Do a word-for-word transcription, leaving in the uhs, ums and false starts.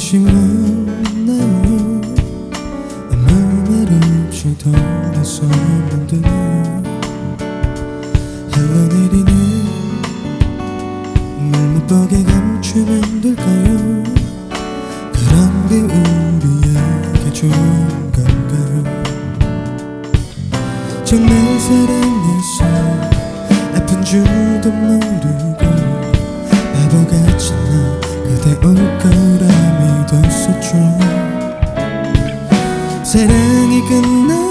아쉬웠나요? 아무 말 없이 떠났었는데 흘러내리는 물 못 보게 감추면 될까요? 그런 게 우리에게 좋은 건가요? 정말 사랑해서 아픈 줄도 모르고 바보같이 나 그대 올 거라 믿었었죠. 사랑이 끝나